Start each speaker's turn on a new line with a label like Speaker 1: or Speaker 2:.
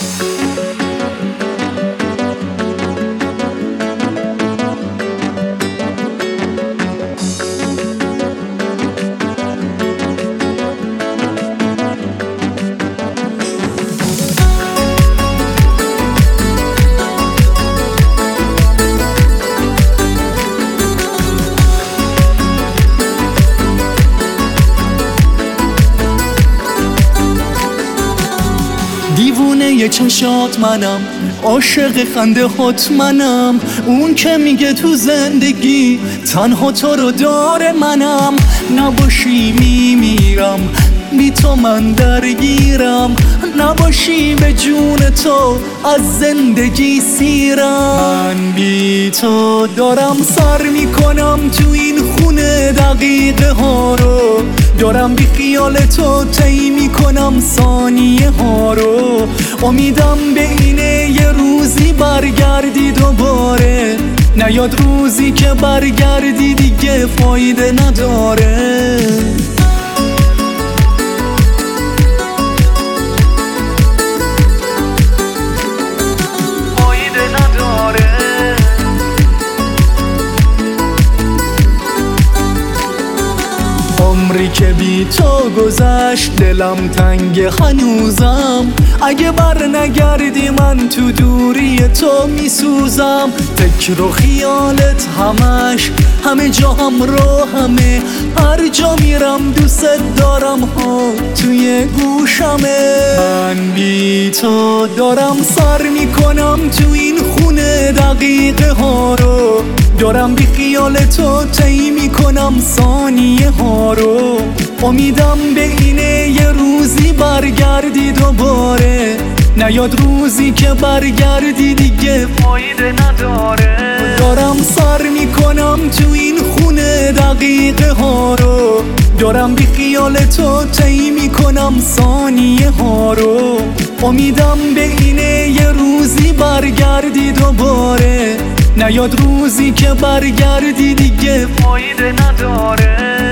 Speaker 1: دیوونه چشات منم، عاشق خنده هات منم، اون که میگه تو زندگی تنها تو رو داره منم. نباشی میمیرم، بی تو من درگیرم، نباشی به جون تو از زندگی سیرم. من بی تو دارم سر میکنم تو این خونه دقیقه ها رو، دارم بی خیال تو طی میکنم ثانیه ها رو. امیدم به اینه یه روزی برگردی دوباره، نیاد روزی که برگردی دیگه فایده نداره. عمری که بی تو گذشت دلم تنگ هنوزم، اگه بر نگردی من تو دوری تو میسوزم. فکر و خیالت همش همه جا همراه همه، هر جا میرم دوست دارم ها توی گوشمه. من بی تو دارم سر میکنم تو این خونه دقیقه ها رو، دارم بی خیال تو طی میکنم ثانیه ها رو. امیدم به اینه یه روزی برگردی دوباره، نیاد روزی که برگردی دیگه فایده نداره. دارم سر میکنم تو این خونه دقیقه ها رو، دارم بی خیال تو طی میکنم ثانیه ها رو. امیدم به اینه یه روزی برگردی دوباره، نیاد روزی که برگردی دیگه فایده نداره.